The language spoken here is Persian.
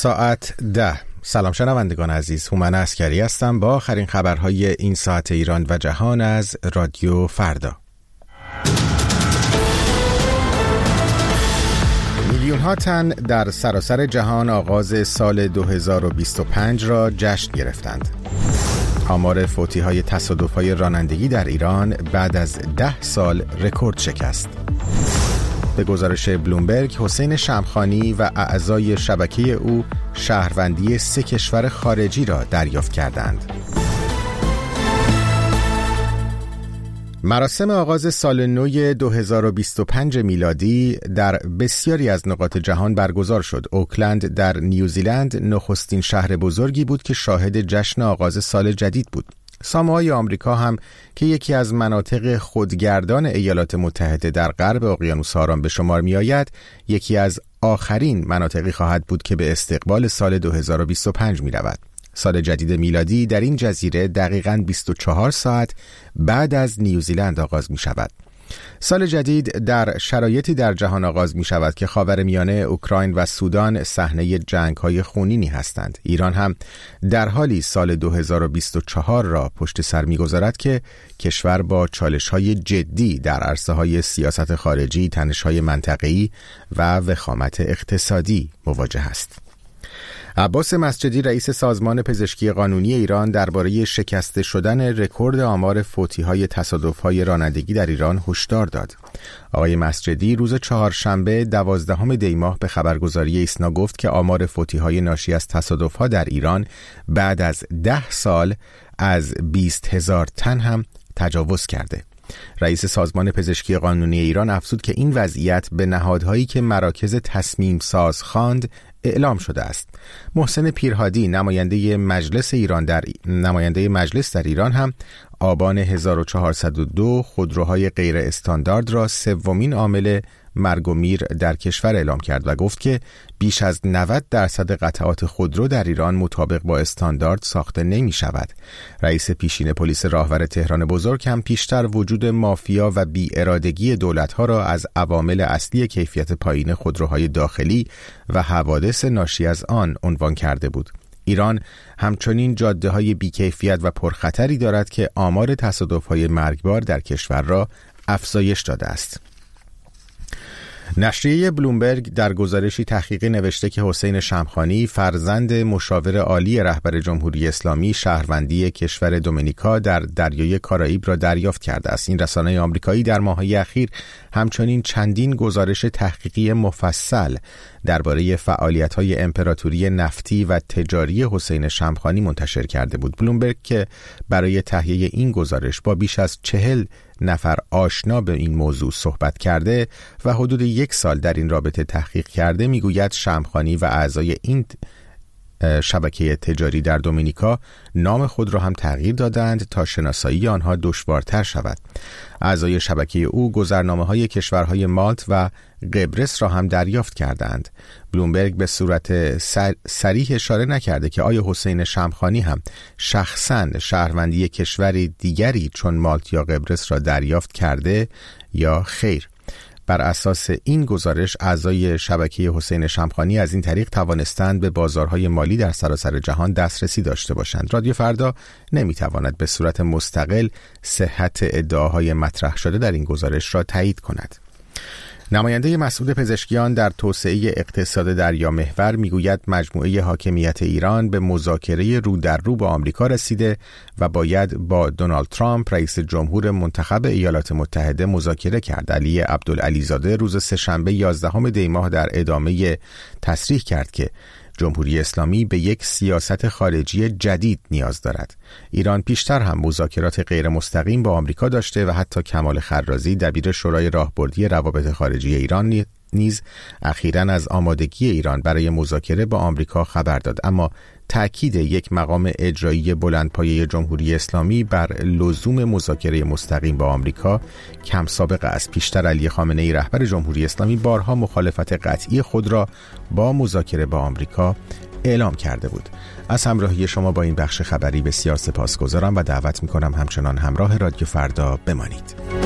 ساعت 10. سلام شنوندگان عزیز، هومن عسکری هستم با آخرین خبرهای این ساعت ایران و جهان از رادیو فردا. میلیون‌ها تن در سراسر جهان آغاز سال 2025 را جشن گرفتند. آمار فوتی‌های تصادف‌های رانندگی در ایران بعد از 10 سال رکورد شکست. به گزارش بلومبرگ، حسین شمخانی و اعضای شبکه او شهروندی 3 کشور خارجی را دریافت کردند. مراسم آغاز سال نو 2025 میلادی در بسیاری از نقاط جهان برگزار شد. اوکلند در نیوزیلند نخستین شهر بزرگی بود که شاهد جشن آغاز سال جدید بود. ساموآی آمریکا هم که یکی از مناطق خودگردان ایالات متحده در غرب اقیانوس آرام به شمار می آید، یکی از آخرین مناطقی خواهد بود که به استقبال سال 2025 می رود. سال جدید میلادی در این جزیره دقیقاً 24 ساعت بعد از نیوزیلند آغاز می شود. سال جدید در شرایطی در جهان آغاز می شود که خاورمیانه، اوکراین و سودان صحنه جنگ‌های خونینی هستند. ایران هم در حالی سال 2024 را پشت سر می گذارد که کشور با چالش‌های جدی در عرصه‌های سیاست خارجی، تنش‌های منطقه‌ای و وخامت اقتصادی مواجه است. عباس مسجدی رئیس سازمان پزشکی قانونی ایران درباره شکسته شدن رکورد آمار فوتی‌های تصادف‌های رانندگی در ایران هشدار داد. آقای مسجدی روز چهارشنبه 12 دی ماه به خبرگزاری ایسنا گفت که آمار فوتی‌های ناشی از تصادف‌ها در ایران بعد از 10 سال از 20,000 تن هم تجاوز کرده. رئیس سازمان پزشکی قانونی ایران افزود که این وضعیت به نهادهایی که مراکز تصمیم ساز خواند اعلام شده است. محسن پیرهادی نماینده مجلس در ایران هم آبان 1402 خودروهای غیر استاندارد را سومین عامل مرگ و میر در کشور اعلام کرد و گفت که بیش از 90% قطعات خودرو در ایران مطابق با استاندارد ساخته نمی شود. رئیس پیشین پلیس راهور تهران بزرگ هم پیشتر وجود مافیا و بی‌ارادگی دولت‌ها را از عوامل اصلی کیفیت پایین خودروهای داخلی و حوادث ناشی از آن عنوان کرده بود. ایران همچنین جاده‌های بی‌کیفیت و پرخطری دارد که آمار تصادف‌های مرگبار در کشور را افزایش داده است. نشریه بلومبرگ در گزارشی تحقیقی نوشته که حسین شمخانی فرزند مشاور عالی رهبر جمهوری اسلامی شهروندی کشور دومینیکا در دریای کارائیب را دریافت کرده است. این رسانه آمریکایی در ماه‌های اخیر همچنین چندین گزارش تحقیقی مفصل درباره فعالیت‌های امپراتوری نفتی و تجاری حسین شمخانی منتشر کرده بود. بلومبرگ که برای تهیه این گزارش با بیش از 40 نفر آشنا به این موضوع صحبت کرده و حدود 1 سال در این رابطه تحقیق کرده، میگوید شمخانی و اعضای این شبکه تجاری در دومینیکا نام خود را هم تغییر دادند تا شناسایی آنها دشوارتر شود. اعضای شبکه او گذرنامه‌های کشورهای مالت و قبرس را هم دریافت کردند. بلومبرگ به صورت صریح اشاره نکرده که آیا حسین شمخانی هم شخصاً شهروندی کشوری دیگری چون مالت یا قبرس را دریافت کرده یا خیر. بر اساس این گزارش اعضای شبکه حسین شمخانی از این طریق توانستند به بازارهای مالی در سراسر جهان دسترسی داشته باشند. رادیو فردا نمیتواند به صورت مستقل صحت ادعاهای مطرح شده در این گزارش را تایید کند. نماینده مسئول پزشکیان در توسعه اقتصاد دریامحور میگوید مجموعه حاکمیت ایران به مذاکره رو در رو با آمریکا رسیده و باید با دونالد ترامپ رئیس جمهور منتخب ایالات متحده مذاکره کرد. علی عبدالعلیزاده روز سه‌شنبه 11 دی ماه در ادامه تصریح کرد که جمهوری اسلامی به یک سیاست خارجی جدید نیاز دارد. ایران پیشتر هم مذاکرات غیر مستقیم با آمریکا داشته و حتی کمال خرازی دبیر شورای راهبردی روابط خارجی ایران نیز اخیراً از آمادگی ایران برای مذاکره با آمریکا خبر داد، اما تأکید یک مقام اجرایی بلندپایه جمهوری اسلامی بر لزوم مذاکره مستقیم با آمریکا کم سابقه است. پیشتر علی خامنه‌ای رهبر جمهوری اسلامی بارها مخالفت قطعی خود را با مذاکره با آمریکا اعلام کرده بود. از همراهی شما با این بخش خبری بسیار سپاسگزارم و دعوت می‌کنم همچنان همراه رادیو فردا بمانید.